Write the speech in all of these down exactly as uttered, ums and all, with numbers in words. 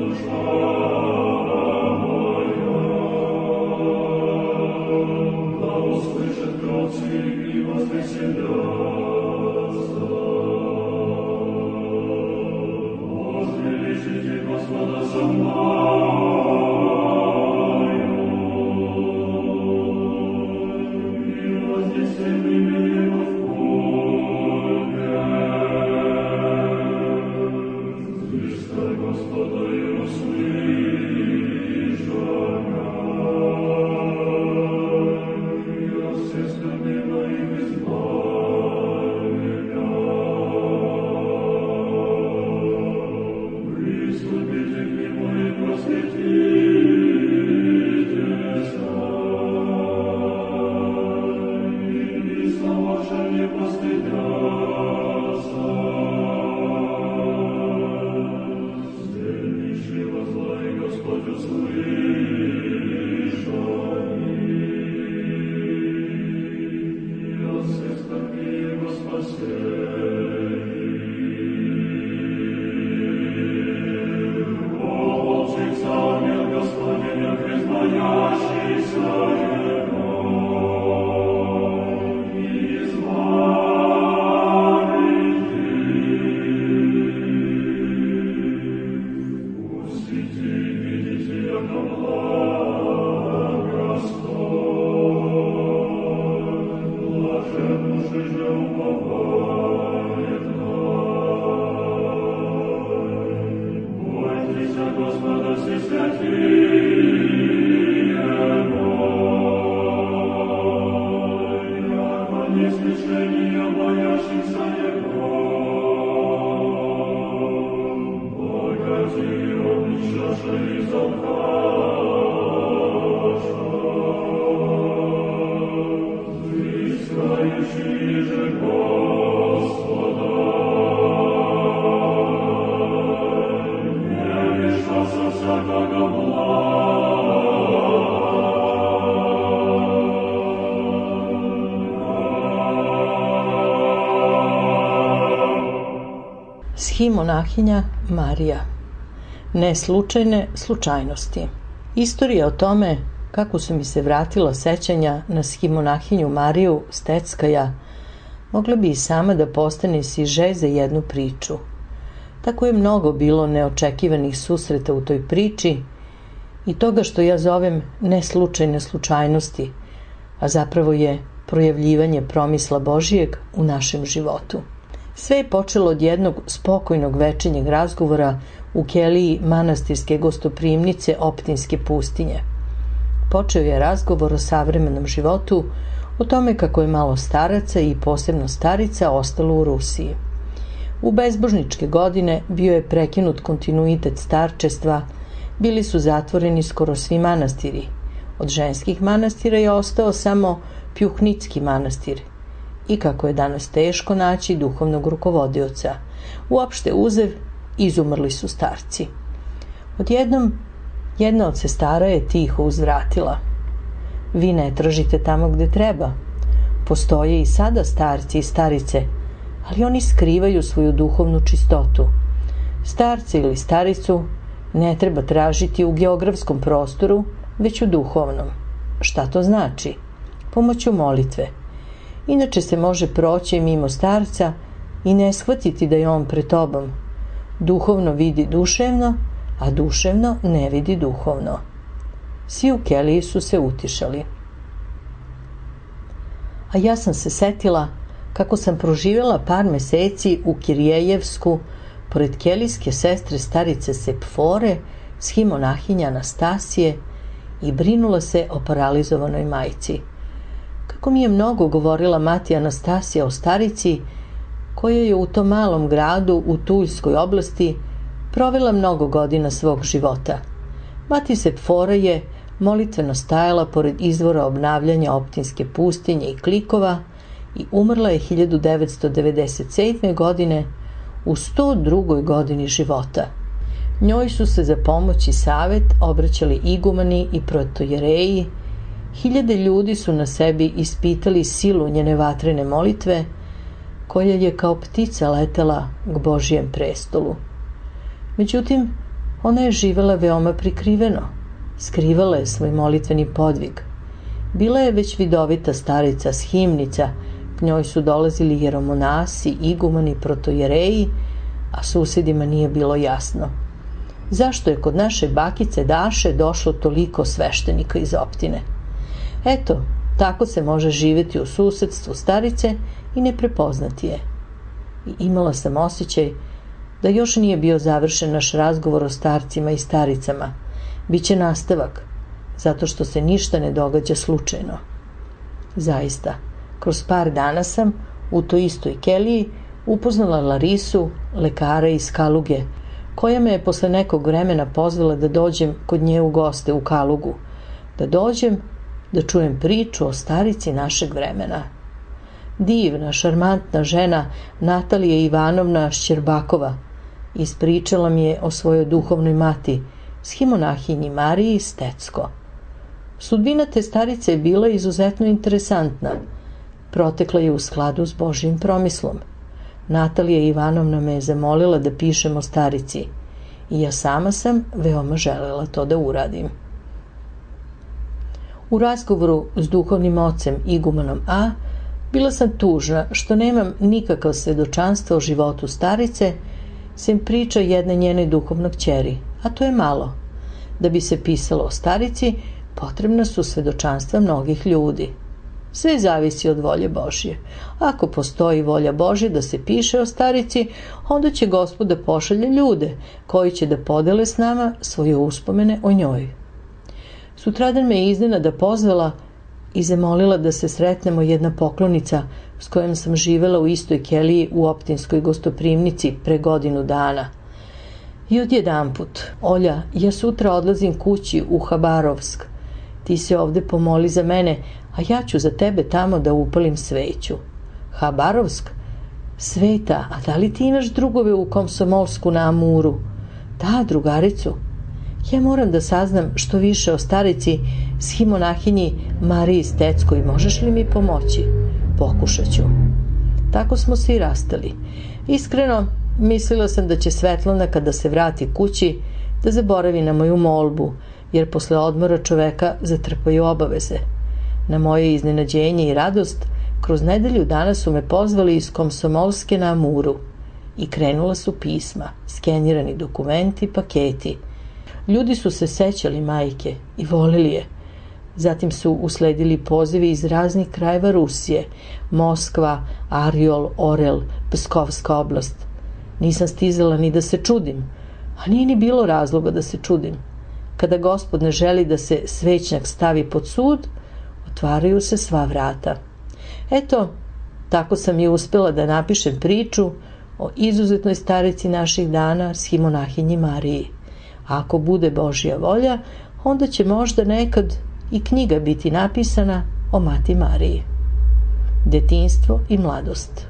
Monahinja Marija. Neslučajne slučajnosti. Istorija o tome kako su mi se vratila sećanja na schimonahinju Mariju Steckaja mogla bi i sama da postane siže za jednu priču. Tako je mnogo bilo neočekivanih susreta u toj priči i toga što ja zovem neslučajne slučajnosti, a zapravo je projavljivanje promisla Božijeg u našem životu. Sve je počelo od jednog spokojnog večernjeg razgovora u keliji manastirske gostoprimnice Optinske pustinje. Počeo je razgovor o savremenom životu, o tome kako je malo staraca i posebno starica ostalo u Rusiji. U bezbožničke godine bio je prekinut kontinuitet starčestva, bili su zatvoreni skoro svi manastiri. Od ženskih manastira je ostao samo Pjuhnicki manastir. I kako je danas teško naći duhovnog rukovodioca. Uopšte uzev, izumrli su starci. Odjednom, jedna od sestara je tiho uzvratila. Vi ne tražite tamo gde treba. Postoje i sada starci i starice, ali oni skrivaju svoju duhovnu čistotu. Starce ili staricu ne treba tražiti u geografskom prostoru, već u duhovnom. Šta to znači? Pomoću molitve. Inače se može proći mimo starca i ne shvatiti da je on pred tobom. Duhovno vidi duševno, a duševno ne vidi duhovno. Svi u keliji su se utišali. A ja sam se setila kako sam proživjela par meseci u Kirjejevsku pored kelijske sestre starice Sepfore, schimonahinja Anastasije i brinula se o paralizovanoj majci. Kako mi je mnogo govorila mati Anastasija o starici, koja je u tom malom gradu u Tuljskoj oblasti provela mnogo godina svog života. Mati Sepfora je molitveno stajala pored izvora obnavljanja Optinske pustinje i klikova i umrla je hiljadu devetsto devedeset sedme. godine u sto drugoj godini života. Njoj su se za pomoć i savet obraćali igumani i protojereji. Hiljade ljudi su na sebi ispitali silu njene vatrene molitve, koja je kao ptica letela k Božijem prestolu. Međutim, Ona je živela veoma prikriveno, skrivala je svoj molitveni podvig. Bila je već vidovita starica shimnica, k njoj su dolazili jeromonasi, igumani, protojereji, a susedima nije bilo jasno. Zašto je kod naše bakice Daše došlo toliko sveštenika iz optine? Eto, tako se može živjeti u susedstvu starice i ne prepoznati je. I imala sam osjećaj da još nije bio završen naš razgovor o starcima i staricama. Biće nastavak, zato što se ništa ne događa slučajno. Zaista, kroz par dana sam u toj istoj keliji upoznala Larisu, lekara iz Kaluge, koja me je posle nekog vremena pozvala da dođem kod nje u goste u Kalugu, da dođem da čujem priču o starici našeg vremena. Divna, šarmantna žena Natalija Ivanovna Šćerbakova ispričala mi je o svojoj duhovnoj mati, shimonahinji Mariji Stecko. Sudbina te starice je bila izuzetno interesantna. Protekla je u skladu s Božjim promislom. Natalija Ivanovna me je zamolila da pišem o starici i ja sama sam veoma želela to da uradim. U razgovoru s duhovnim ocem igumanom A bila sam tužna što nemam nikakav svedočanstvo o životu starice, sem priča jedne njene duhovnog kćeri, a to je malo. Da bi se pisalo o starici, potrebna su svedočanstva mnogih ljudi. Sve zavisi od volje Božje. Ako postoji volja Božje da se piše o starici, onda će Gospod da pošalje ljude koji će da podele s nama svoje uspomene o njoj. Sutradan me je iznenada pozvala i zamolila da se sretnemo jedna poklonica s kojom sam živela u istoj keliji u optinskoj gostoprimnici pre godinu dana. I odjedanput: Olja, ja sutra odlazim kući u Habarovsk. Ti se ovde pomoli za mene, a ja ću za tebe tamo da upalim sveću. Habarovsk? Sveta, a da li ti imaš drugove u Komsomolsku na Amuru? Da, drugaricu. Ja moram da saznam što više o starici shimonahinji Mariji Stecko i možeš li mi pomoći? Pokušat ću. Tako smo se i rastali. Iskreno, mislila sam da će Svetlana kada se vrati kući da zaboravi na moju molbu, jer posle odmora čoveka zatrpaju obaveze. Na moje iznenađenje i radost, kroz nedelju dana su me pozvali iz Komsomolske na Amuru i krenula su pisma, skenirani dokumenti, paketi. Ljudi su se sećali majke i volili je. Zatim su usledili pozivi iz raznih krajeva Rusije, Moskva, Arjol, Orel, Pskovska oblast. Nisam stizala ni da se čudim, a nije ni bilo razloga da se čudim. Kada Gospod ne želi da se svećnjak stavi pod sud, otvaraju se sva vrata. Eto, tako sam i uspela da napišem priču o izuzetnoj starici naših dana, shimonahinji Mariji. A ako bude Božja volja, onda će možda nekad i knjiga biti napisana o Mati Mariji. Detinjstvo i mladost.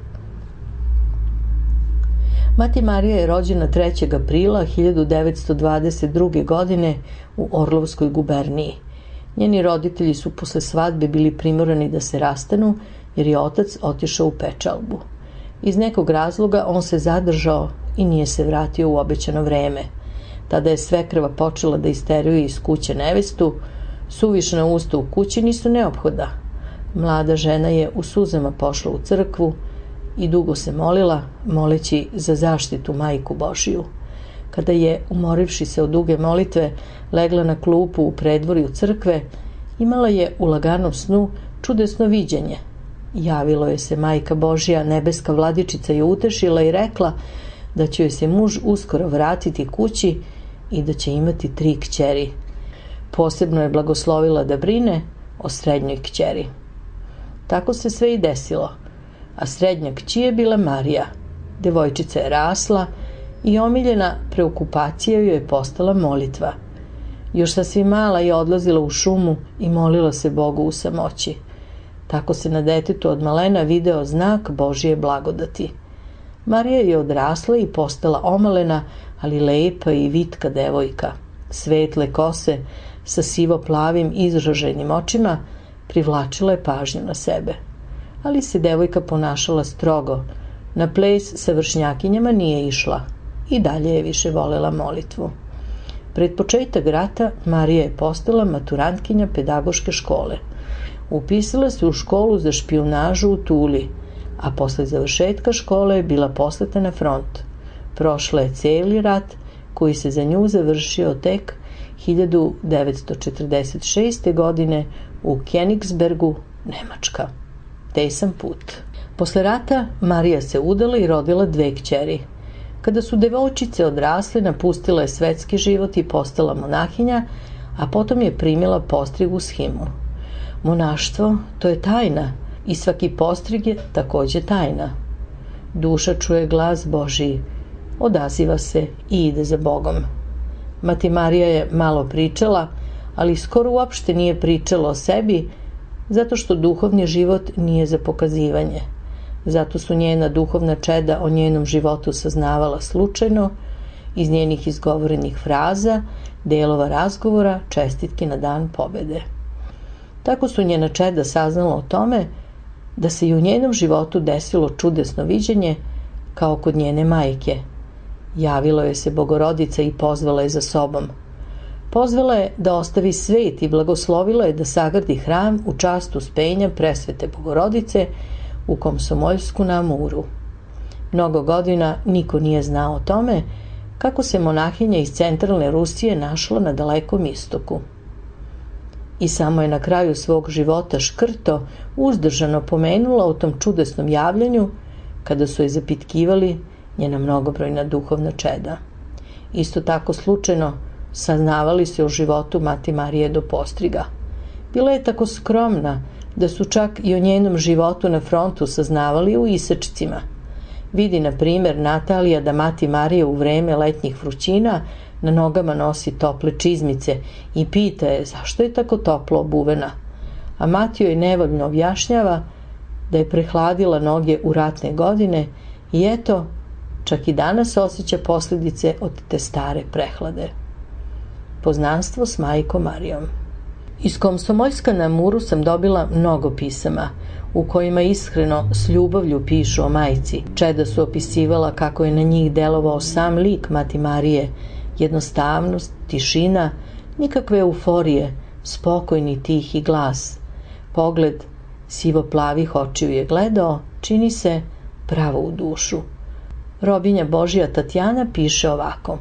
Mati Marija je rođena trećeg aprila hiljadu devetsto dvadeset druge. godine u Orlovskoj guberniji. Njeni roditelji su posle svadbe bili primorani da se rastanu jer je otac otišao u pečalbu. Iz nekog razloga on se zadržao i nije se vratio u obećano vreme. Tada je svekrva počela da isteruje iz kuće nevestu, suvišna usta u kući nisu neophodna. Mlada žena je u suzama pošla u crkvu i dugo se molila, moleći za zaštitu Majku Božiju. Kada je, umorivši se od duge molitve, legla na klupu u predvorju crkve, imala je u laganom snu čudesno viđenje. Javilo je se Majka Božja, nebeska vladičica je utešila i rekla da će joj se muž uskoro vratiti kući i da će imati tri kćeri. Posebno je blagoslovila da brine o srednjoj kćeri. Tako se sve i desilo, a srednja kći je bila Marija. Devojčica je rasla i omiljena preokupacija joj je postala molitva. Još sasvim mala je odlazila u šumu i molila se Bogu u samoći. Tako se na detetu od malena video znak Božje blagodati. Marija je odrasla i postala omalena, ali lepa i vitka devojka. Svetle kose sa sivo-plavim izraženim očima privlačila je pažnju na sebe. Ali se devojka ponašala strogo. Na ples sa vršnjakinjama nije išla i dalje je više volela molitvu. Pred početak rata Marija je postala maturantkinja pedagoške škole. Upisala se u školu za špijunažu u Tuli, a posle završetka škole je bila poslata na front. Prošla je celi rat koji se za nju završio tek hiljadu devetsto četrdeset šeste. godine u Königsbergu, Nemačka. Tesan put. Posle rata Marija se udala i rodila dve kćeri. Kada su devojčice odrasle, napustila je svetski život i postala monahinja, a potom je primila postrig u shimu. Monaštvo, to je tajna, i svaki postrig je takođe tajna. Duša čuje glas Božiji, odaziva se i ide za Bogom. Mati Marija je malo pričala, ali skoro uopšte nije pričala o sebi, zato što duhovni život nije za pokazivanje. Zato su njena duhovna čeda o njenom životu saznavala slučajno, iz njenih izgovorenih fraza, delova razgovora, čestitki na dan pobede. Tako su njena čeda saznala o tome da se i u njenom životu desilo čudesno viđenje kao kod njene majke. Javila joj se Bogorodica i pozvala je za sobom. Pozvala je da ostavi svet i blagoslovila je da sagradi hram u čast uspenja presvete Bogorodice u Komsomoljsku na Amuru. Mnogo godina niko nije znao o tome kako se monahinja iz centralne Rusije našla na Dalekom istoku. I samo je na kraju svog života škrto, uzdržano pomenula o tom čudesnom javljanju kada su je zapitkivali njena mnogobrojna duhovna čeda. Isto tako slučajno saznavali se o životu Mati Marije do postriga. Bila je tako skromna da su čak i o njenom životu na frontu saznavali u isečcima. Vidi, na primjer, Natalija da Mati Marija u vreme letnjih vrućina na nogama nosi tople čizmice i pita je zašto je tako toplo obuvena, a Mati joj nevoljno objašnjava da je prehladila noge u ratne godine i eto, čak i danas osjeća posljedice od te stare prehlade. Poznanstvo s majkom Marijom. Iz Komsomoljska na Amuru sam dobila mnogo pisama, u kojima iskreno s ljubavlju pišu o majci. Čeda su opisivala kako je na njih delovao sam lik Mati Marije, jednostavnost, tišina, nikakve euforije, spokojni tihi glas. Pogled sivo-plavih očiju je gledao, čini se, pravo u dušu. Robinja Božja Tatjana piše ovako.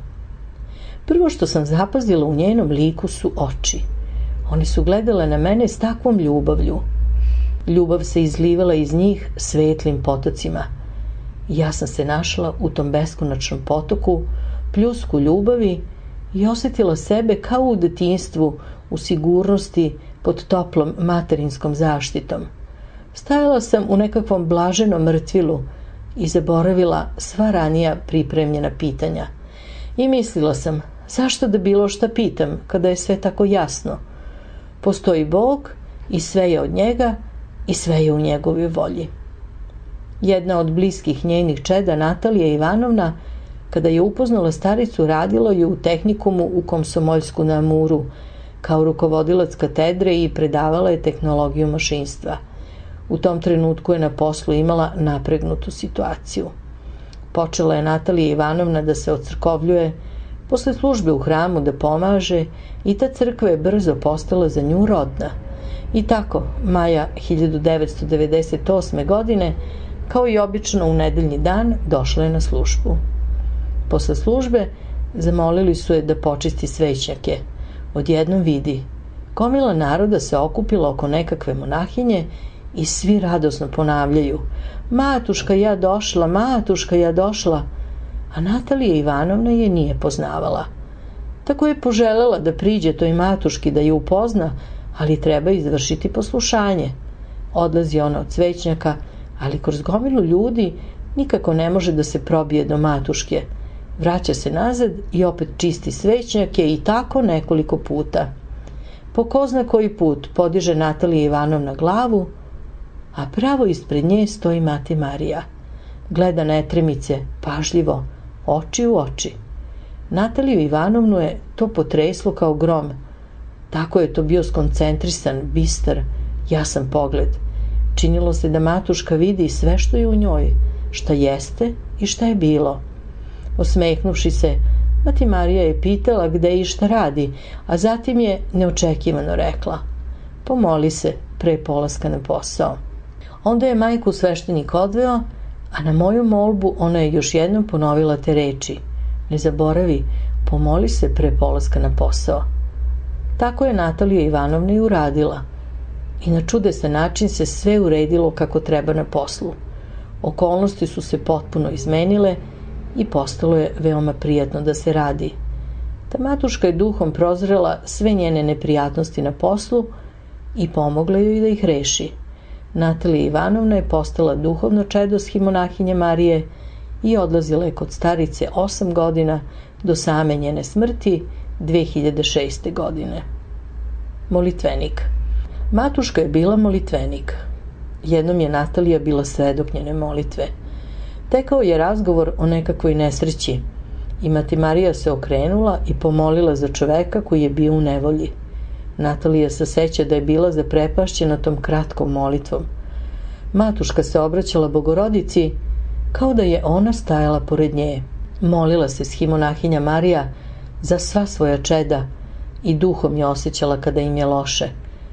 Prvo što sam zapazila u njenom liku su oči. One su gledale na mene s takvom ljubavlju. Ljubav se izlivala iz njih svetlim potocima. Ja sam se našla u tom beskonačnom potoku, pljusku ljubavi i osjetila sebe kao u detinjstvu, u sigurnosti pod toplom materinskom zaštitom. Stajala sam u nekakvom blaženom mrtvilu i zaboravila sva ranija pripremljena pitanja. I mislila sam, zašto da bilo šta pitam kada je sve tako jasno? Postoji Bog i sve je od njega i sve je u njegovoj volji. Jedna od bliskih njenih čeda, Natalija Ivanovna, kada je upoznala staricu, radila je u tehnikumu u Komsomoljsku na Amuru, kao rukovodilac katedre i predavala je tehnologiju mašinstva. U tom trenutku je na poslu imala napregnutu situaciju. Počela je Natalija Ivanovna da se ocrkovljuje, posle službe u hramu da pomaže i ta crkva je brzo postala za nju rodna. I tako, maja hiljadu devetsto devedeset osme. godine, kao i obično u nedeljni dan, došla je na službu. Posle službe zamolili su je da počisti svećnjake. Odjednom vidi, gomila naroda se okupila oko nekakve monahinje i svi radosno ponavljaju: Matuška, ja došla, Matuška, ja došla. A Natalija Ivanovna je nije poznavala. Tako je poželela da priđe toj Matuški da je upozna, ali treba izvršiti poslušanje. Odlazi ona od svećnjaka, ali kroz gomilu ljudi nikako ne može da se probije do Matuške. Vraća se nazad i opet čisti svećnjake i tako nekoliko puta. Po ko zna koji put podiže Natalija Ivanovna glavu, a pravo ispred nje stoji Mati Marija. Gleda netremice, pažljivo, oči u oči. Nataliju Ivanovnu je to potreslo kao grom. Tako je to bio skoncentrisan, bistar, jasan pogled. Činilo se da Matuška vidi sve što je u njoj, šta jeste i šta je bilo. Osmehnuši se, Mati Marija je pitala gde i šta radi, a zatim je neočekivano rekla: pomoli se pre polaska na posao. Onda je majku sveštenik odveo, a na moju molbu ona je još jednom ponovila te reči: ne zaboravi, pomoli se pre polaska na posao. Tako je Natalija Ivanovna i uradila. I na čudesan način se sve uredilo kako treba na poslu. Okolnosti su se potpuno izmenile i postalo je veoma prijatno da se radi. Ta matuška je duhom prozrela sve njene neprijatnosti na poslu i pomogla joj da ih reši. Natalija Ivanovna je postala duhovno čedo schimonahinje Marije i odlazila je kod starice osam godina do same njene smrti dve hiljade šeste. godine. Molitvenik. Matuška je bila molitvenik. Jednom je Natalija bila svedok njene molitve. Tekao je razgovor o nekakvoj nesreći i Mati Marija se okrenula i pomolila za čoveka koji je bio u nevolji. Natalija se seća da je bila zaprepašćena tom kratkom molitvom. Matuška se obraćala Bogorodici kao da je ona stajala pored nje. Molila se schimonahinja Marija za sva svoja čeda i duhom je osjećala kada im je loše.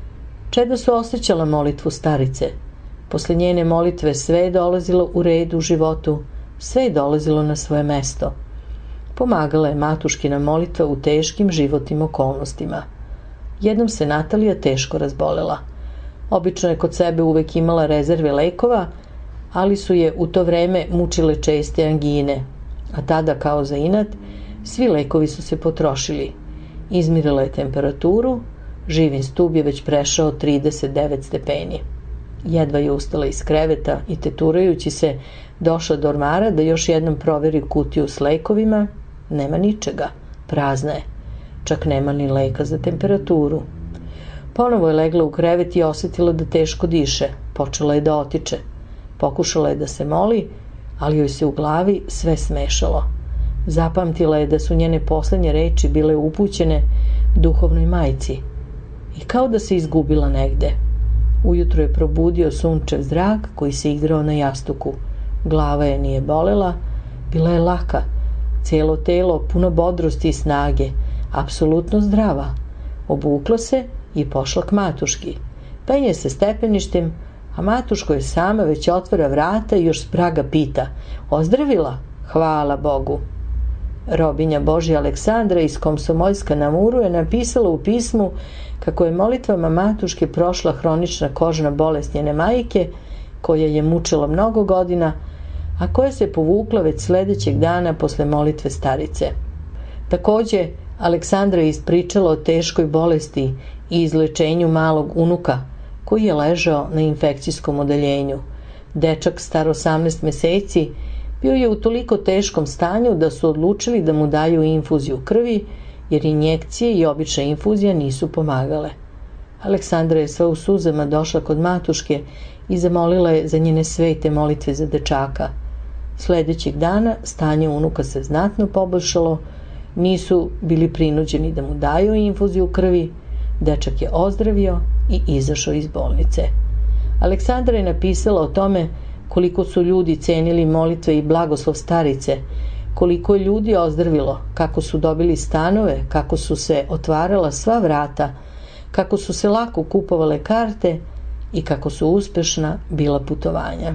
Čeda su osjećala molitvu starice. Posle njene molitve sve je dolazilo u redu u životu, sve je dolazilo na svoje mesto. Pomagala je matuškina molitva u teškim životnim okolnostima. Jednom se Natalija teško razbolela. Obično je kod sebe uvek imala rezerve lekova, ali su je u to vreme mučile česte angine, a tada, kao za inat, svi lekovi su se potrošili. Izmirila je temperaturu, živin stub je već prešao trideset devet stepeni. Jedva je ustala iz kreveta i teturajući se došla do ormara da još jednom proveri kutiju s lekovima. Nema ničega, prazna je. Čak nema ni leka za temperaturu. Ponovo je legla u krevet i osjetila da teško diše. Počela je da otiče. Pokušala je da se moli, ali joj se u glavi sve smešalo. Zapamtila je da su njene poslednje reči bile upućene duhovnoj majci i kao da se izgubila negde. Ujutro je probudio sunčev zrak koji se igrao na jastuku. Glava je nije bolela, bila je laka, cijelo telo puno bodrosti i snage, apsolutno zdrava. Obukla se i pošla k matuški. Penje se stepeništem, a matuško je sama već otvara vrata i još s praga pita: ozdravila? Hvala Bogu. Robinja Božja Aleksandra iz Komsomolska na Muru je napisala u pismu kako je molitvama matuške prošla hronična kožna bolest njene majke, koja je mučila mnogo godina, a koja se povukla već sledećeg dana posle molitve starice. Takođe, Aleksandra je ispričala o teškoj bolesti i izlečenju malog unuka, koji je ležao na infekcijskom odeljenju. Dečak star osamnaest meseci bio je u toliko teškom stanju da su odlučili da mu daju infuziju krvi, jer injekcije i obična infuzija nisu pomagale. Aleksandra je sva u suzama došla kod matuške i zamolila je za njene svete molitve za dečaka. Sledećeg dana stanje unuka se znatno poboljšalo, nisu bili prinuđeni da mu daju infuziju krvi, dečak je ozdravio i izašao iz bolnice. Aleksandra je napisala o tome koliko su ljudi cenili molitve i blagoslov starice, koliko je ljudi ozdravilo, kako su dobili stanove, kako su se otvarala sva vrata, kako su se lako kupovale karte i kako su uspešna bila putovanja.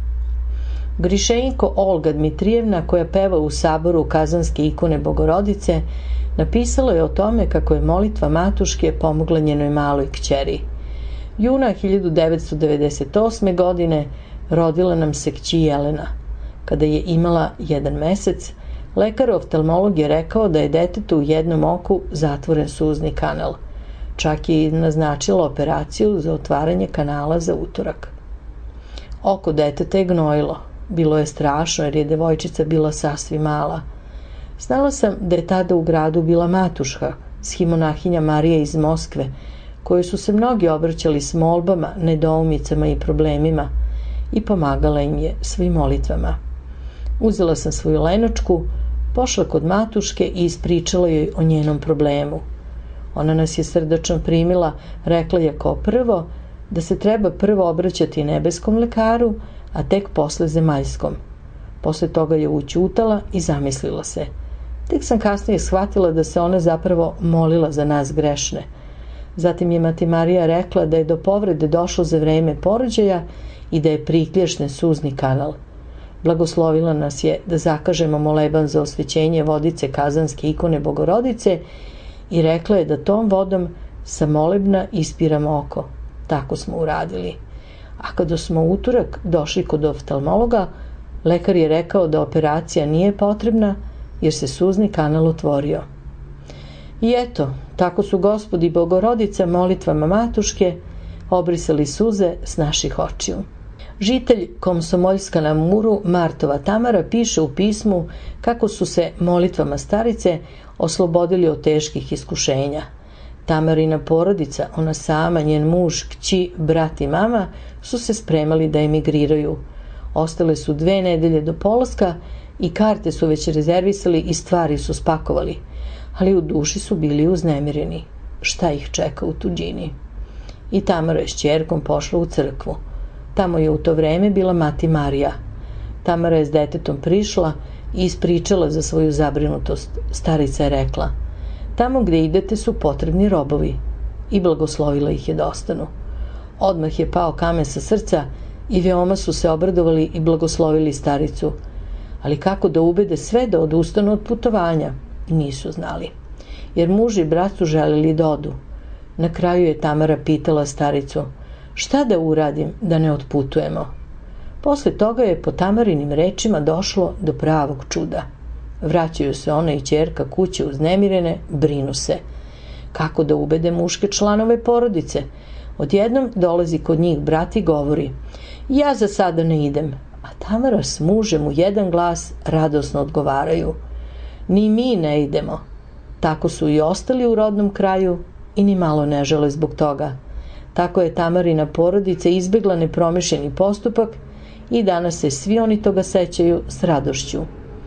Grišenjko Olga Dmitrijevna, koja peva u saboru Kazanske ikone Bogorodice, napisala je o tome kako je molitva matuške pomogla njenoj maloj kćeri. Juna hiljadu devetsto devedeset osme. godine rodila nam se kći Jelena. Kada je imala jedan mesec, lekar oftalmolog je rekao da je detetu u jednom oku zatvoren suzni kanal. Čak je i naznačila operaciju za otvaranje kanala za utorak. Oko deteta je gnojilo. Bilo je strašno jer je devojčica bila sasvim mala. Znala sam da je tada u gradu bila matuška, schimonahinja Marija iz Moskve, kojoj su se mnogi obraćali s molbama, nedoumicama i problemima i pomagala im je svim molitvama. Uzela sam svoju Lenočku, pošla kod matuške i ispričala joj o njenom problemu. Ona nas je srdačno primila, rekla je kao prvo da se treba prvo obraćati nebeskom lekaru, a tek posle zemaljskom. Posle toga je ućutala i zamislila se. Tek sam kasnije shvatila da se ona zapravo molila za nas grešne. Zatim je mati Marija rekla da je do povrede došlo za vreme porođaja i da je priklješten suzni kanal. Blagoslovila nas je da zakažemo moleban za osvećenje vodice Kazanske ikone Bogorodice i rekla je da tom vodom sa molebna ispiramo oko. Tako smo uradili. A kada smo u utorak došli kod oftalmologa, lekar je rekao da operacija nije potrebna jer se suzni kanal otvorio. I eto, tako su Gospod i Bogorodica molitvama Matuške obrisali suze s naših očiju. Žitelj Komsomoljska na Muru Martova Tamara piše u pismu kako su se molitvama starice oslobodili od teških iskušenja. Tamarina porodica, ona sama, njen muž, kći, brat i mama su se spremali da emigriraju. Ostale su dve nedelje do polaska i karte su već rezervisali i stvari su spakovali, ali u duši su bili uznemireni. Šta ih čeka u tuđini? I Tamara je s ćerkom pošla u crkvu. Tamo je u to vreme bila mati Marija. Tamara je s detetom prišla i ispričala za svoju zabrinutost. Starica je rekla: tamo gde idete su potrebni robovi, i blagoslovila ih je da ostanu. Odmah je pao kamen sa srca i veoma su se obradovali i blagoslovili staricu. Ali kako da ubede sve da odustanu od putovanja? Nisu znali, jer muž i brat su želeli da odu. Na kraju je Tamara pitala staricu: šta da uradim da ne otputujemo? Posle toga je po Tamarinim rečima došlo do pravog čuda. Vraćaju se ona i ćerka kuće uznemirene, brinu se. Kako da ubede muške članove porodice? Odjednom dolazi kod njih brat i govori: ja za sada ne idem. A Tamara s mužem u jedan glas radosno odgovaraju: ni mi ne idemo. Tako su i ostali u rodnom kraju i ni malo ne žele zbog toga. Tako je Tamarina porodica izbegla nepromišljeni postupak i danas se svi oni toga sećaju s radošću.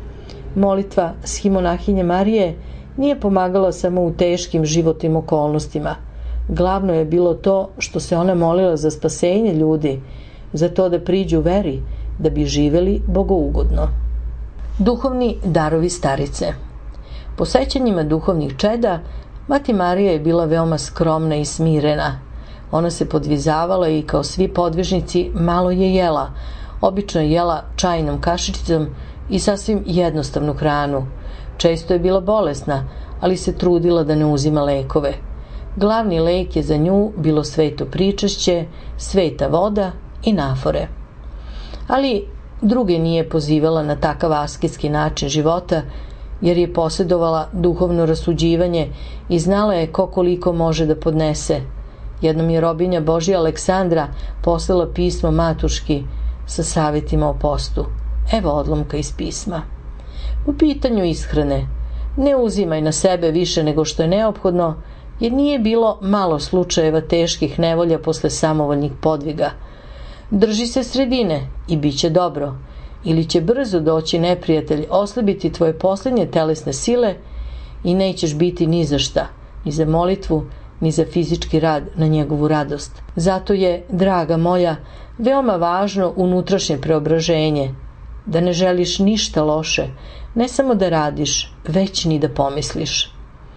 Molitva Shimonahinje Marije nije pomagala samo u teškim životnim okolnostima. Glavno je bilo to što se ona molila za spasenje ljudi, za to da priđu veri, da bi živeli bogougodno. Duhovni darovi starice. Po sećanjima duhovnih čeda, mati Marija je bila veoma skromna i smirena. Ona se podvizavala i kao svi podvižnici malo je jela. Obično je jela čajnom kašičicom i sasvim jednostavnu hranu. Često je bila bolesna, ali se trudila da ne uzima lekove. Glavni lek je za nju bilo sveto pričašće, sveta voda i nafore. Ali druge nije pozivala na takav asketski način života, jer je posjedovala duhovno rasuđivanje i znala je ko koliko može da podnese. Jednom je robinja Božja Aleksandra poslala pismo Matuški sa savjetima o postu. Evo odlomka iz pisma. U pitanju ishrane, ne uzimaj na sebe više nego što je neophodno, jer nije bilo malo slučajeva teških nevolja posle samovoljnih podviga. Drži se sredine i bit će dobro, ili će brzo doći neprijatelj oslabiti tvoje posljednje telesne sile i nećeš biti ni za šta, ni za molitvu, ni za fizički rad na njegovu radost. Zato je, draga moja, veoma važno unutrašnje preobraženje, da ne želiš ništa loše, ne samo da radiš, već ni da pomisliš.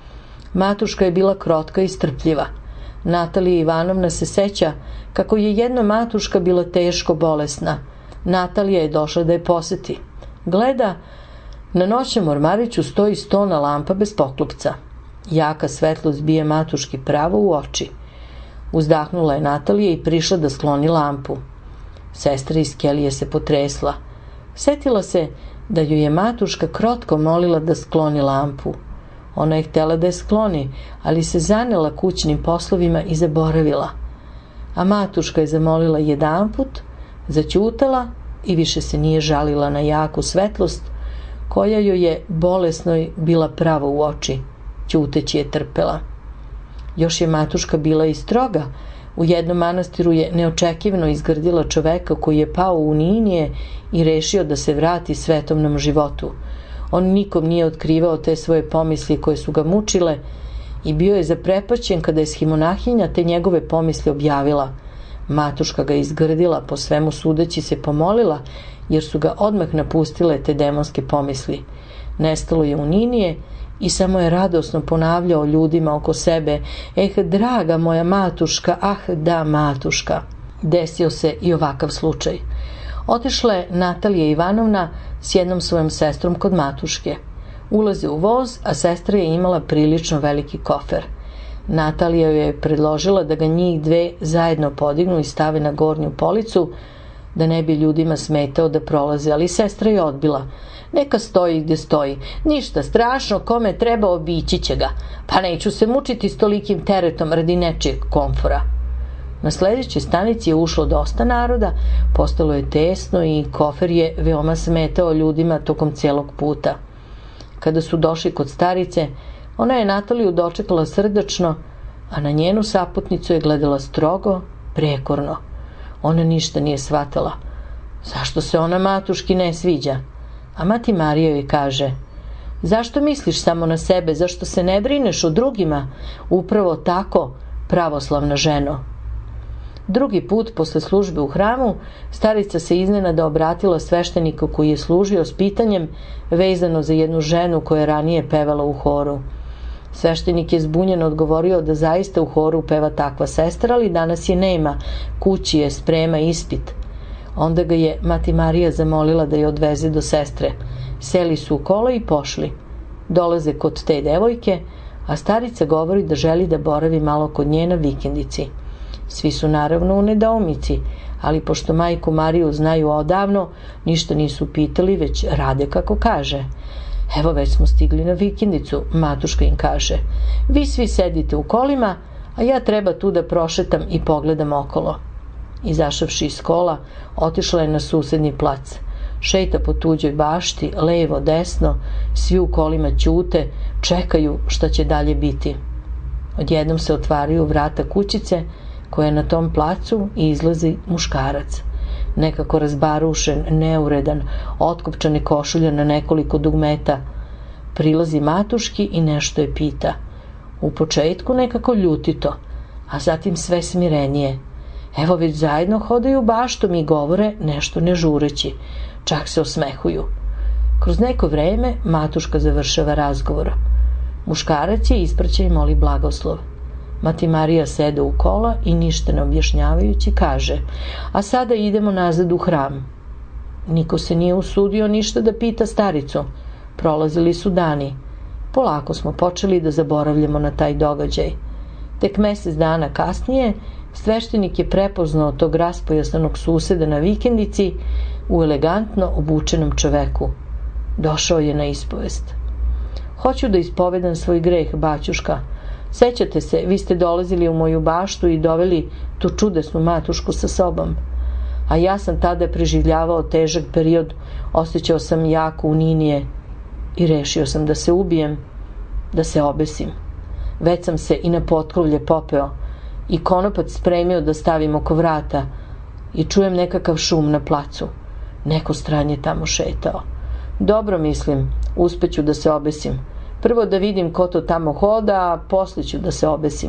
Matuška je bila krotka i strpljiva. Natalija Ivanovna se seća kako je jedna Matuška bila teško bolesna. Natalija je došla da je poseti. Gleda, na noćnom ormariću stoji stona lampa bez poklopca. Jaka svetlost bije Matuški pravo u oči. Uzdahnula je Natalija i prišla da skloni lampu. Sestra iz kelije se potresla. Setila se da ju je Matuška krotko molila da skloni lampu. Ona je htjela da je skloni, ali se zanela kućnim poslovima i zaboravila. A Matuška je zamolila jedanput, zaćutala i više se nije žalila na jaku svetlost koja joj je bolesnoj bila pravo u oči. Ćuteći je trpela. Još je Matuška bila i stroga. U jednom manastiru je neočekivano izgrdila čoveka koji je pao u uninije i rešio da se vrati svetovnom životu. On nikom nije otkrivao te svoje pomisli koje su ga mučile i bio je zaprepašćen kada je shimonahinja te njegove pomisli objavila. Matuška ga izgrdila, po svemu sudeći se pomolila, jer su ga odmah napustile te demonske pomisli. Nestalo je u Ninije i samo je radosno ponavljao ljudima oko sebe: eh, draga moja matuška, ah da matuška. Desio se i ovakav slučaj. Otišla je Natalija Ivanovna s jednom svojom sestrom kod matuške. Ulaze u voz, a sestra je imala prilično veliki kofer. Natalija joj je predložila da ga njih dve zajedno podignu i stave na gornju policu, da ne bi ljudima smetao da prolaze, ali sestra je odbila. Neka stoji gdje stoji, ništa strašno, kome treba obići će ga, pa neću se mučiti s tolikim teretom radi nečijeg komfora. Na sljedećoj stanici je ušlo dosta naroda, postalo je tesno i kofer je veoma smetao ljudima tokom cijelog puta. Kada su došli kod starice, ona je Nataliju dočekala srdačno, a na njenu saputnicu je gledala strogo, prekorno. Ona ništa nije shvatala. Zašto se ona matuški ne sviđa? A mati Marija joj kaže: zašto misliš samo na sebe, zašto se ne brineš o drugima? Upravo tako, pravoslavna ženo. Drugi put posle službe u hramu, starica se iznenada obratila svešteniku koji je služio s pitanjem vezano za jednu ženu koja je ranije pevala u horu. Sveštenik je zbunjeno odgovorio da zaista u horu peva takva sestra, ali danas je nema, kući je, sprema ispit. Onda ga je mati Marija zamolila da je odveze do sestre. Seli su u kola i pošli. Dolaze kod te devojke, a starica govori da želi da boravi malo kod nje na vikendici. Svi su naravno u nedoumici, ali pošto majku Mariju znaju odavno, ništa nisu pitali, već rade kako kaže. Evo, već smo stigli na vikendicu, matuška im kaže. Vi svi sedite u kolima, a ja treba tu da prošetam i pogledam okolo. Izašavši iz kola, otišla je na susedni plac. Šeta po tuđoj bašti, levo, desno, svi u kolima ćute, čekaju šta će dalje biti. Odjednom se otvaraju vrata kućice koja je na tom placu i izlazi muškarac. Nekako razbarušen, neuredan, otkopčane košulja na nekoliko dugmeta. Prilazi matuški i nešto je pita. U početku nekako ljutito, a zatim sve smirenije. Evo, već zajedno hodaju baštom i govore nešto ne žureći. Čak se osmehuju. Kroz neko vreme matuška završava razgovor. Muškarac je ispraća i moli blagoslov. Mati Marija sede u kola i ništa ne objašnjavajući kaže: a sada idemo nazad u hram. Niko se nije usudio ništa da pita staricu. Prolazili su dani. Polako smo počeli da zaboravljamo na taj događaj. Tek mjesec dana kasnije sveštenik je prepoznao tog raspojasanog suseda na vikendici u elegantno obučenom čoveku. Došao je na ispovest. Hoću da ispovedam svoj greh, baćuška. Sećate se, vi ste dolazili u moju baštu i doveli tu čudesnu matušku sa sobom. A ja sam tada preživljavao težak period, osjećao sam jako uninije i rešio sam da se ubijem, da se obesim. Već sam se i na potkrovlje popeo i konopac spremio da stavim oko vrata i čujem nekakav šum na placu. Neko stran je tamo šetao. Dobro, mislim, uspeću da se obesim. Prvo da vidim ko to tamo hoda, a posle ću da se obesim.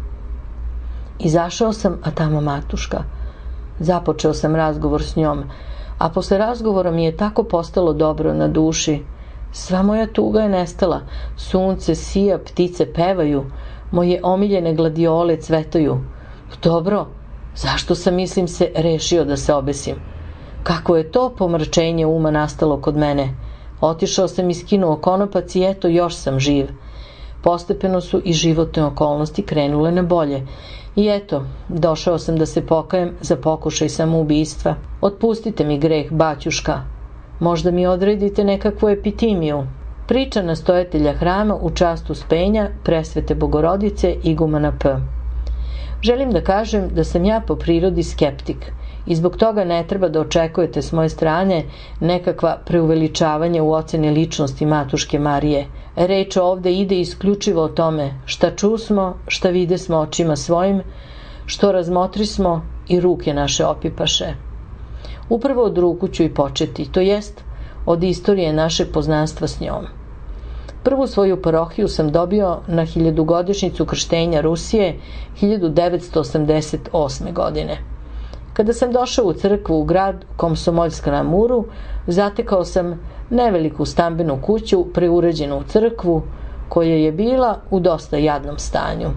Izašao sam, a tamo matuška. Započeo sam razgovor s njom, a posle razgovora mi je tako postalo dobro na duši. Sva moja tuga je nestala. Sunce sija, ptice pevaju, moje omiljene gladiole cvetaju. Dobro, zašto sam, mislim se, rešio da se obesim? Kako je to pomračenje uma nastalo kod mene? Otišao sam i skinuo konopac i eto, još sam živ. Postepeno su i životne okolnosti krenule na bolje. I eto, došao sam da se pokajem za pokušaj samoubistva. Otpustite mi greh, baćuška. Možda mi odredite nekakvu epitimiju. Priča nastojatelja hrama u čast Uspenja, Presvete Bogorodice, igumana P. Želim da kažem da sam ja po prirodi skeptik i zbog toga ne treba da očekujete s moje strane nekakva preuveličavanja u oceni ličnosti matuške Marije. Reč ovde ide isključivo o tome šta čusmo, šta videsmo očima svojim, što razmotrismo i ruke naše opipaše. Upravo od ruku ću i početi, to jest od istorije našeg poznanstva s njom. Prvu svoju parohiju sam dobio na hiljadugodišnjicu krštenja Rusije hiljadu devetsto osamdeset osme. godine. Kada sam došao u crkvu u grad Komsomoljska na Amuru, zatekao sam neveliku stambenu kuću preuređenu u crkvu, koja je bila u dosta jadnom stanju.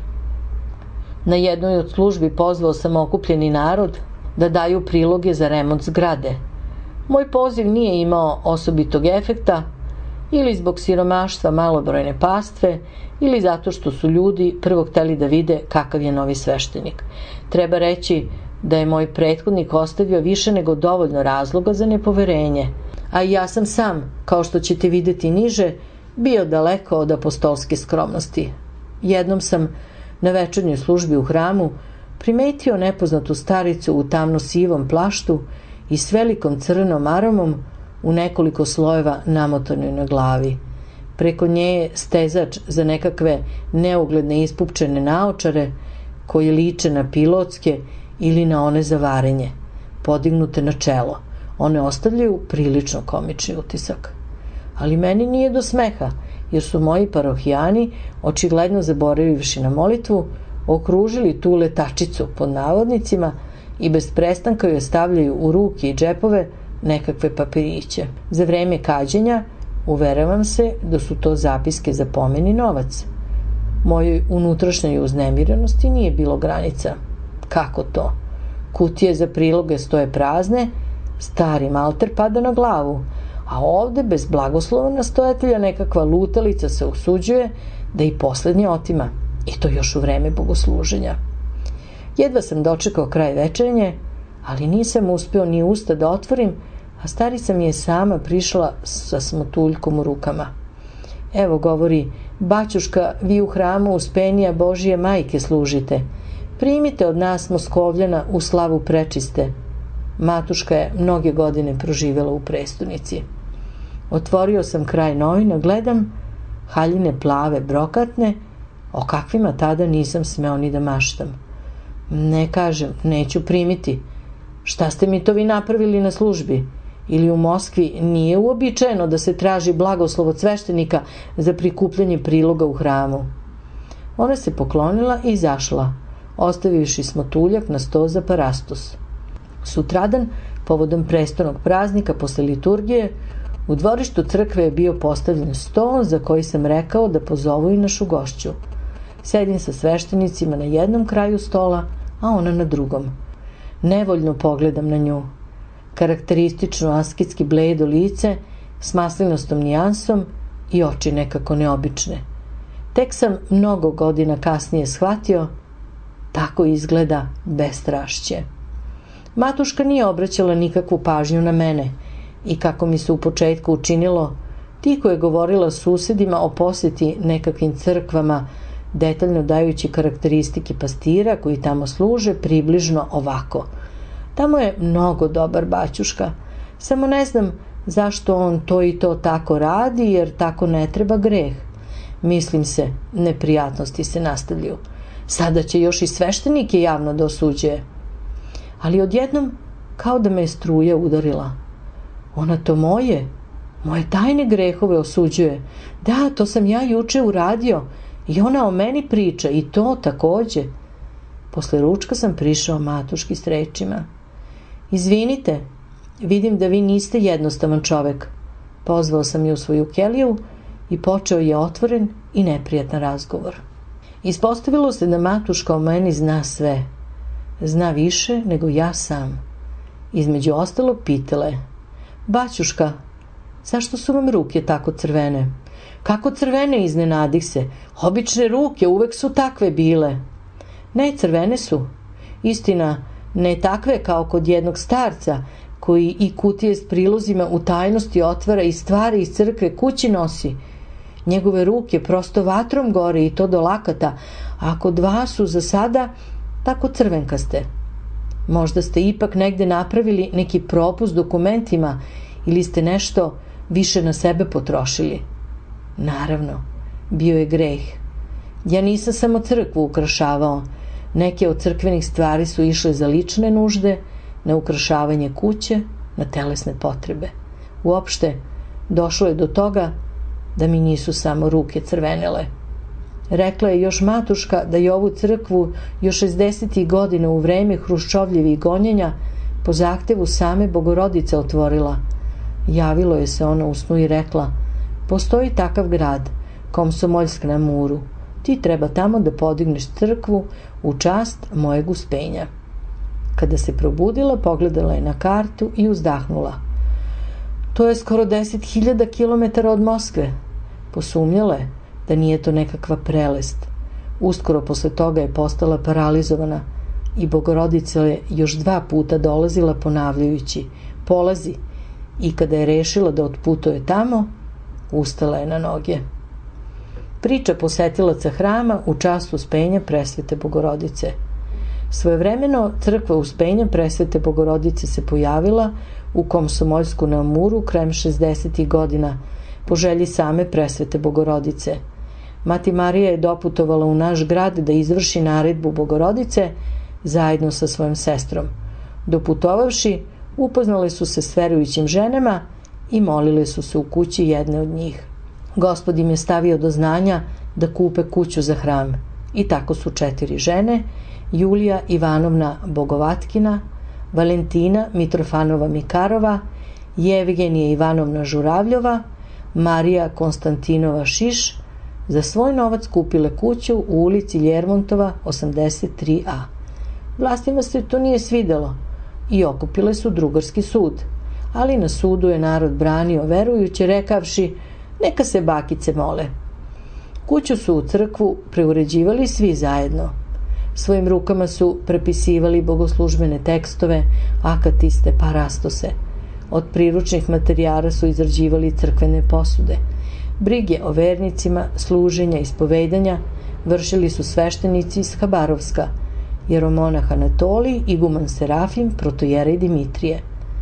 Na jednoj od službi pozvao sam okupljeni narod da daju priloge za remont zgrade. Moj poziv nije imao osobitog efekta, ili zbog siromaštva malobrojne pastve, ili zato što su ljudi prvo hteli da vide kakav je novi sveštenik. Treba reći da je moj prethodnik ostavio više nego dovoljno razloga za nepoverenje, a i ja sam sam, kao što ćete videti niže, bio daleko od apostolske skromnosti. Jednom sam na večernjoj službi u hramu primetio nepoznatu staricu u tamno-sivom plaštu i s velikom crnom aramom u nekoliko slojeva namotanoj na glavi. Preko nje je stezač za nekakve neugledne ispupčene naočare koje liče na pilotske ili na one za varenje, podignute na čelo. One ostavljaju prilično komični utisak. Ali meni nije do smeha, jer su moji parohijani, očigledno zaboravivši na molitvu, okružili tu letačicu pod navodnicima i bez prestanka joj stavljaju u ruke i džepove nekakve papiriće. Za vreme kađenja uveravam se da su to zapiske za pomeni novac. Mojoj unutrašnjoj uznemirenosti nije bilo granica. Kako to? Kutije za priloge stoje prazne, stari malter pada na glavu, a ovde bez blagoslova nastojatelja nekakva lutalica se usuđuje da i poslednje otima, i to još u vreme bogosluženja. Jedva sam dočekao kraj večernje, ali nisam uspeo ni usta da otvorim, a starica mi je sama prišla sa smotuljkom u rukama. Evo, govori, baćuška, vi u hramu Uspenija Božije majke služite. Primite od nas Moskovljana u slavu prečiste. Matuška je mnoge godine proživjela u prestonici. Otvorio sam kraj novina, gledam haljine plave, brokatne, o kakvima tada nisam smeo ni da maštam. Ne kažem, neću primiti. Šta ste mi to vi napravili na službi? Ili u Moskvi nije uobičajeno da se traži blagoslov od sveštenika za prikupljanje priloga u hramu? Ona se poklonila i izašla, ostavivši smotuljak na sto za parastos. Sutradan, povodom prestolnog praznika posle liturgije, u dvorištu crkve je bio postavljen sto za koji sam rekao da pozovu i našu gošću. Sedim sa sveštenicima na jednom kraju stola, a ona na drugom. Nevoljno pogledam na nju. Karakteristično asketski bledo lice s maslinostom nijansom i oči nekako neobične. Tek sam mnogo godina kasnije shvatio, tako izgleda bestrašće. Matuška nije obraćala nikakvu pažnju na mene i kako mi se u početku učinilo, tiho je govorila susedima o posjeti nekakvim crkvama, detaljno dajući karakteristike pastira koji tamo služe približno ovako. Tamo je mnogo dobar baćuška, samo ne znam zašto on to i to tako radi, jer tako ne treba greh. Mislim se, neprijatnosti se nastavljaju. Sada će još i sveštenike javno da osuđuje. Ali odjednom, kao da me je struja udarila. Ona to moje, moje tajne grehove osuđuje. Da, to sam ja juče uradio i ona o meni priča i to takođe. Posle ručka sam prišao matuški s rečima. Izvinite, vidim da vi niste jednostavan čovek. Pozvao sam je u svoju keliju i počeo je otvoren i neprijatan razgovor. Ispostavilo se da matuška o meni zna sve. Zna više nego ja sam. Između ostalog pitala je: baćuška, zašto su vam ruke tako crvene? Kako crvene, iznenadih se. Obične ruke uvek su takve bile. Ne, crvene su. Istina, ne takve kao kod jednog starca koji i kutije s prilozima u tajnosti otvara i stvari iz crkve kući nosi. Njegove ruke prosto vatrom gore i to do lakata, a kod vas su za sada tako crvenkaste. Možda ste ipak negde napravili neki propust dokumentima ili ste nešto više na sebe potrošili. Naravno, bio je greh. Ja nisam samo crkvu ukrašavao. Neke od crkvenih stvari su išle za lične nužde, na ukrašavanje kuće, na telesne potrebe. Uopšte, došlo je do toga da mi nisu samo ruke crvenele. Rekla je još matuška da je ovu crkvu još šezdesetih godina u vreme Hruščovljevih gonjenja po zahtevu same Bogorodice otvorila. Javilo je se ona u snu i rekla: postoji takav grad, Komsomoljsk na Muru. Ti treba tamo da podigneš crkvu u čast mojeg uspenja. Kada se probudila, pogledala je na kartu i uzdahnula. To je skoro deset hiljada kilometara od Moskve. Posumnjala je da nije to nekakva prelest. Uskoro posle toga je postala paralizovana i Bogorodica je još dva puta dolazila ponavljajući: polazi, i kada je rešila da otputuje tamo, ustala je na noge. Priča posetilaca hrama u čast Uspenja Presvete Bogorodice. Svojevremeno crkva Uspenja Presvete Bogorodice se pojavila u Komsomoljsku na Amuru krajem šezdesetih godina po želji same Presvete Bogorodice. Mati Marija je doputovala u naš grad da izvrši naredbu Bogorodice zajedno sa svojom sestrom. Doputovavši, upoznale su se s verujućim ženama i molile su se u kući jedne od njih. Gospod im je stavio do znanja da kupe kuću za hram. I tako su četiri žene: Julija Ivanovna Bogovatkina, Valentina Mitrofanova Mikarova, Jevgenija Ivanovna Žuravljova, Marija Konstantinova Šiš, za svoj novac kupile kuću u ulici Ljermontova osamdeset tri a. Vlastima se to nije svidelo i okupile su drugarski sud, ali na sudu je narod branio verujuće rekavši: neka se bakice mole. Kuću su u crkvu preuređivali svi zajedno. Svojim rukama su prepisivali bogoslužbene tekstove, akatiste, parastose. Od priručnih materijala su izrađivali crkvene posude. Brige o vernicima, služenja, ispovedanja vršili su sveštenici iz Habarovska, jeromonah Anatolij, iguman Serafim, protojerej Dimitrije.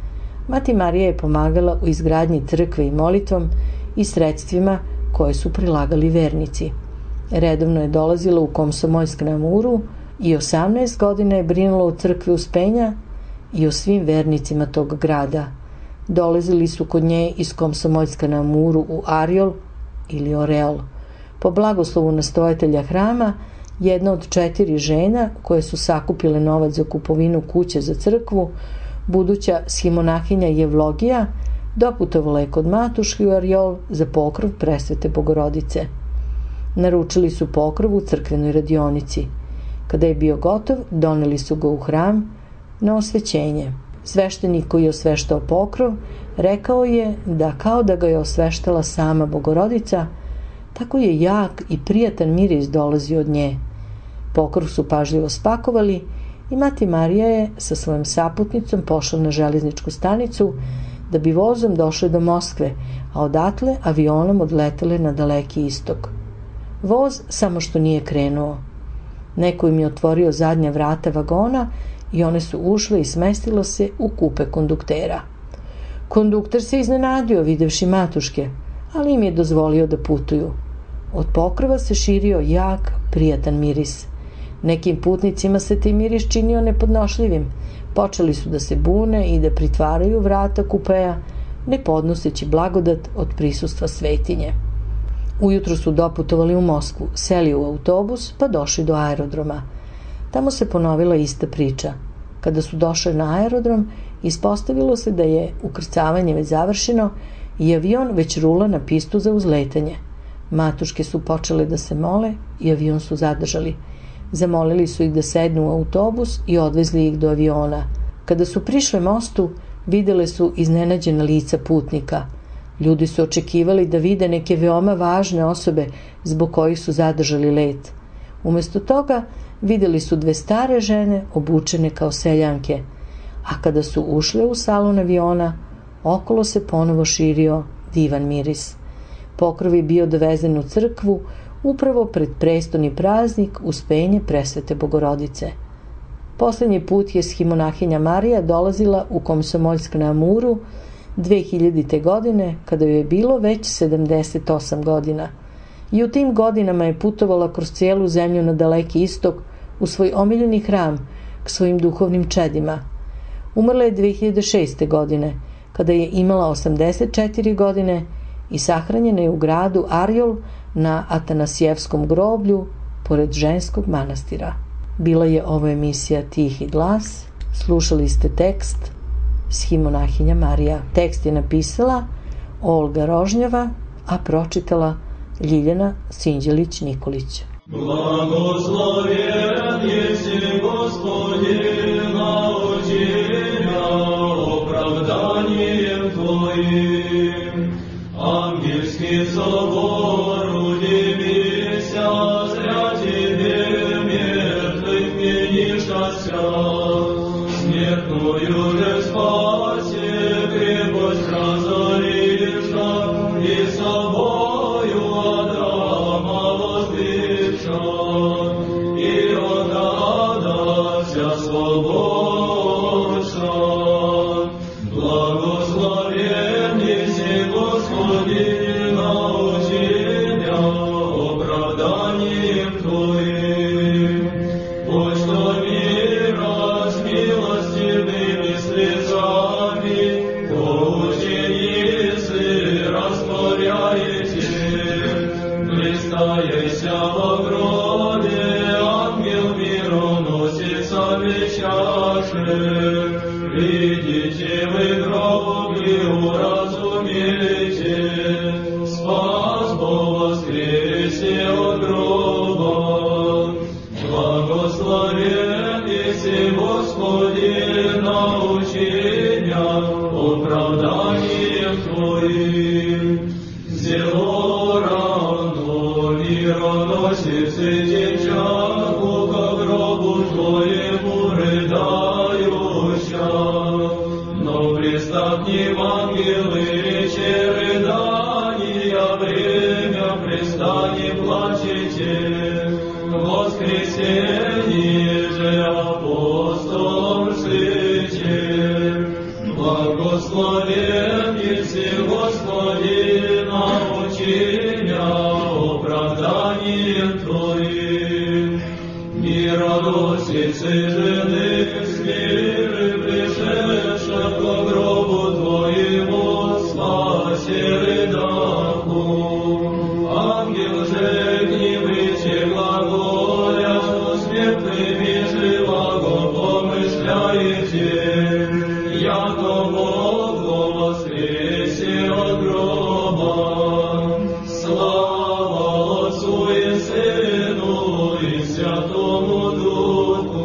Mati Marija je pomagala u izgradnji crkve i molitvom i sredstvima koje su prilagali vernici. Redovno je dolazila u Komsomoljsk na Amuru i osamnaest godina je brinula o crkvi Uspenja i o svim vernicima tog grada. Dolazili su kod nje iz Komsomoljska na Amuru u Ariol ili Oreol. Po blagoslovu nastojatelja hrama, jedna od četiri žena koje su sakupile novac za kupovinu kuće za crkvu, buduća shimonahinja Jevlogija, doputovala je kod matuški u Ariol za pokrov Presvete Bogorodice. Naručili su pokrov u crkvenoj radionici. Kada je bio gotov, doneli su ga u hram na osvećenje. Sveštenik koji je osveštao pokrov rekao je da kao da ga je osveštala sama Bogorodica, tako je jak i prijatan miris dolazio od nje. Pokrov su pažljivo spakovali i Mati Marija je sa svojom saputnicom pošla na železničku stanicu da bi vozom došle do Moskve, a odatle avionom odletele na daleki istok. Voz samo što nije krenuo. Neko im je otvorio zadnja vrata vagona i one su ušle i smestilo se u kupe konduktera. Kondukter se iznenadio videvši matuške, ali im je dozvolio da putuju. Od pokrova se širio jak, prijatan miris. Nekim putnicima se taj miris činio nepodnošljivim. Počeli su da se bune i da pritvaraju vrata kupeja, ne podnoseći blagodat od prisustva svetinje. Ujutro su doputovali u Moskvu, seli u autobus pa došli do aerodroma. Tamo se ponovila ista priča. Kada su došli na aerodrom, ispostavilo se da je ukrcavanje već završeno i avion već rula na pistu za uzletanje. Matuške su počele da se mole i avion su zadržali. Zamolili su ih da sednu u autobus i odvezli ih do aviona. Kada su prišle mostu, videle su iznenađena lica putnika. Ljudi su očekivali da vide neke veoma važne osobe zbog kojih su zadržali let. Umesto toga, videli su dve stare žene obučene kao seljanke, a kada su ušle u salon aviona, okolo se ponovo širio divan miris. Pokrov je bio dovezen u crkvu upravo pred prestoni praznik Uspenje Presvete Bogorodice. Poslednji put je shimonahinja Marija dolazila u Komsomoljsk na Amuru dve hiljadite godine, kada joj je bilo već sedamdeset osam godina. I u tim godinama je putovala kroz cijelu zemlju na daleki istok u svoj omiljeni hram k svojim duhovnim čedima. Umrla je dve hiljade šeste godine, kada je imala osamdeset četiri godine i sahranjena je u gradu Arjol na Atanasijevskom groblju pored ženskog manastira. Bila je ovo emisija Tihi glas. Slušali ste tekst Schimonahija Marija. Tekst je napisala Olga Rožnjava, a pročitala Ljiljana Sinđelić-Nikolić. Благословен еси, Господи, научи меня оправданием Твоим. Ангельский собор, удивися, зря Тебе мертвых менишася. Смертную же спаси, крепость разориша, и собою Адама воздвигша, и отдадася свободша. Благословен еси, Господи, научи меня оправданием Твоим. Пусть что мира с милостивыми слезами поученицы растворяете. Блистаешься во гробе, ангел миру носится вещаше. Видите вы гроб и уразумеете, спас Бог воскресе от гроба. Благословен еси, Господи, научи меня оправданием Твоим. Зело равно мироносицы девчонку ко гробу Твоему рыдающа. Но приступни в ангелы речи рыдания, время пристани плачете. Воскресенье же апостолом жите. Благословен еси, Господи, научи меня оправданием Твоим. Мироносицы жены с миры пришедших ко гробу Твоему, спаси рыдаку. Ангел же гневите глаголя, что смертными живаго помышляете, яко Бог воскресе от гроба. Слава Отцу и Сыну и Святому Духу.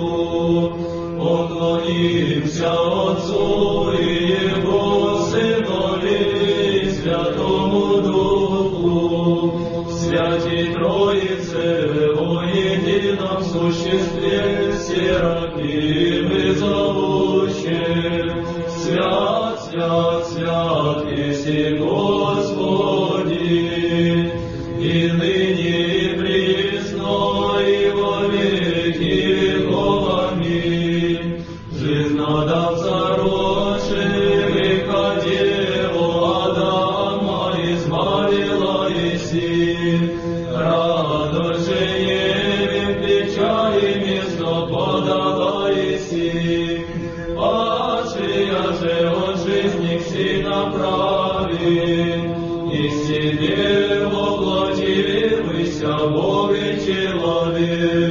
Поклонимся Отцу и Его Сынове и Святому Духу. Святей Троице во едином существе, Серафимы зовущие. Свят, свят, свят еси, Господи, и ныне и присно и во веки веков. Аминь. Жизнодавца рожи, греха деву Адама избавила еси. Радость же Еве печали место подала еси. Пачия же от жизни к си направи, и себе воплотився Бог и человек.